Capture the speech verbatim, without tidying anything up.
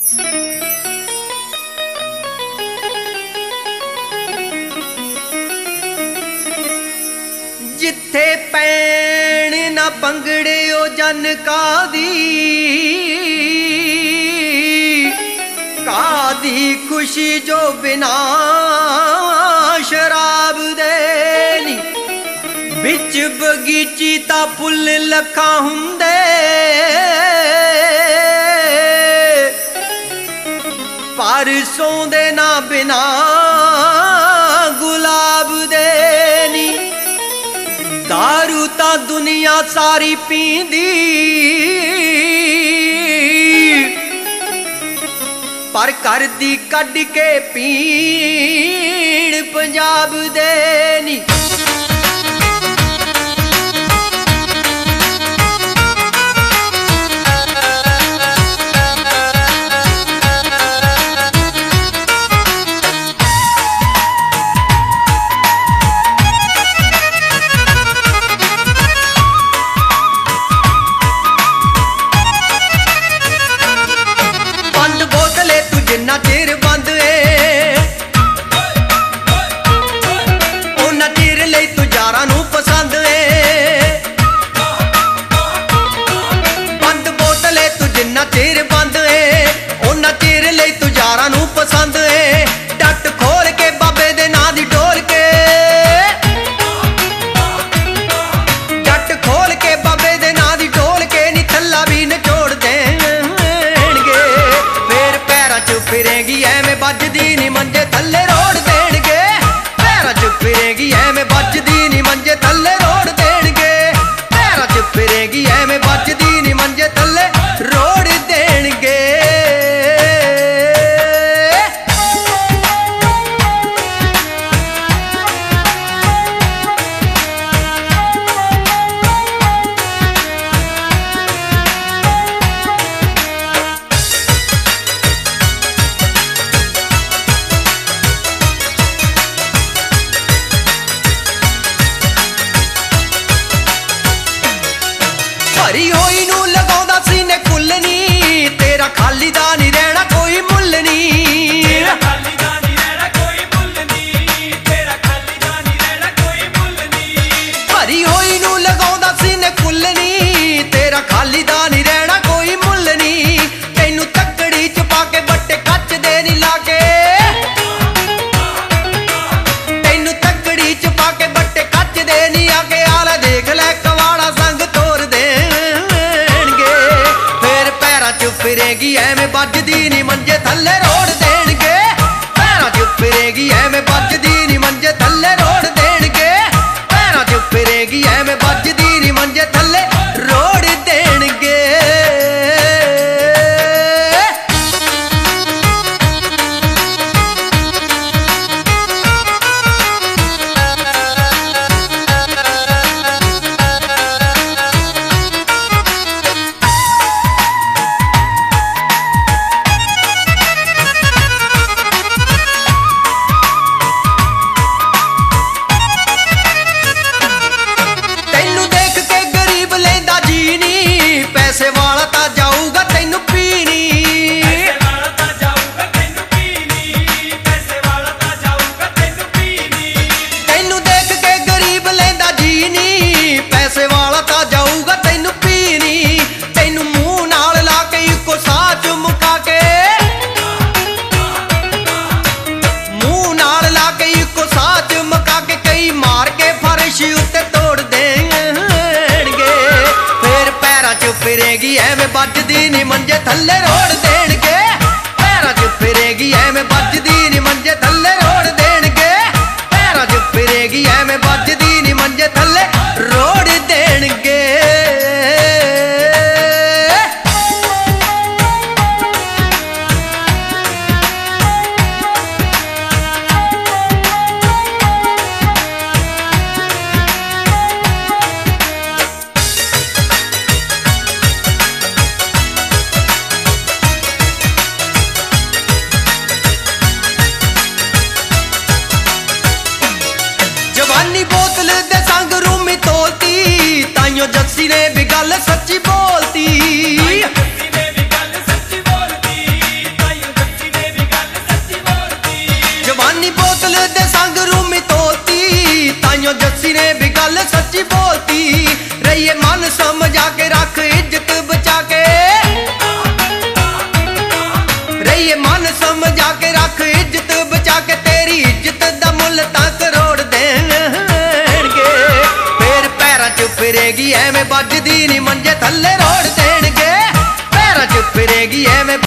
जिथे पैण ना पंगड़े ओ जन कादी कादी खुशी जो बिना शराब दे नी बिच बगीची ता फुल लखा हुंदे पर सौंदे ना बिना गुलाब दे नी दारू ता दुनिया सारी पींदी पर कर दी कड के पीण पंजाब दे नी जिन्ना चिर बंद उन्ना चिर लई तू यारां नूं पसंद बंद बोतल तू जिन्ना चिर बंद उन्ना चिर लई तू यारां नूं पसंद डट खोल के बाबे दे नां दी डोल के डट खोल के बाबे दे नां दी डोल के नी थल्ला भी नचोड़ दे फिरेगी एवें बजदी नी मंजे थल्ले रोड़ देणगे पैरां च फिरेगी एवें बजदी नी मंजे थल्ले रोड़ देणगे पैरां च फिरेगी एवें बजदी नी मंजे थल्ले रोड़ देणगे भरी होई नूं लगाउंदा सीने कुल नी तेरा खाली दा नी रहना कोई मुल नी तेरा खाली दा नी रहना कोई मुल नी तेरा खाली दा नी रहना कोई मुल नी भरी होई नूं लगाउंदा सीने कुल नी तेरा खाली दा नी रहना कोई मुल नी तैनू तकड़ी च पाके बट्टे कच दे नी लाके तैनू तकड़ी च पाके बट्टे कच दे नी आके आला देख ले कवाड़ा संग तोड़ दे फिरेगी एवें बजदी नी मंजे थल्ले रोड़ देणगे पैरां च फिरेगी एवें बजदी नी मंजे थल्ले रोड़ देणगे पैरां च फिरेगी एवें बजदी नी मंजे थल्ले रोड़ देणगे पैसे वाला ता जाऊगा तैनू पीनी पैसे वाला ता जाऊगा तैनू पीनी पैसे वाला ता जाऊगा तैनू पीनी तैनू देख के गरीब लेंदा जीनी पैसे वाला ता जाऊगा तैनू पीनी तैनू मुंह नाल ला के इको साह च मुका के मुंह नाल ला के इको साह च मुका के कई मार के फर्श उत्ते तोड़ देणगे फिर पैरां च फिरेगी एवें बजदी नी मंजे थल्ले रोड़ देणगे पैरां च फिरेगी एवें बजदी नी मंजे थल्ले रोड़ देणगे पैरां च फिरेगी एवें बजदी नी मंजे थल्ले रोड़ देणगे बोतल दे संग रूमी तोलती ताइयों जस्सी ने भी गल सच्ची बोलती। ਰਹੀਏ ਮਨ ਸਮਝਾ ਕੇ ਰੱਖ ਇੱਜ਼ਤ ਬਚਾ ਕੇ ਰਹੀਏ ਮਨ ਸਮਝਾ ਕੇ ਰੱਖ ਇੱਜ਼ਤ ਬਚਾ ਕੇ ਤੇਰੀ ਇੱਜ਼ਤ ਦਾ ਮੁੱਲ ਤਾਂ ਕਰੋੜ ਦੇਣਗੇ ਫੇਰ ਪੈਰਾਂ 'ਚ ਫਿਰੇਗੀ ਐਵੇਂ ਵੱਜਦੀ ਨੀ ਮੰਜੇ ਥੱਲੇ ਰੋੜ ਦੇਣਗੇ ਪੈਰਾਂ 'ਚ ਫਿਰੇਗੀ ਐਵੇਂ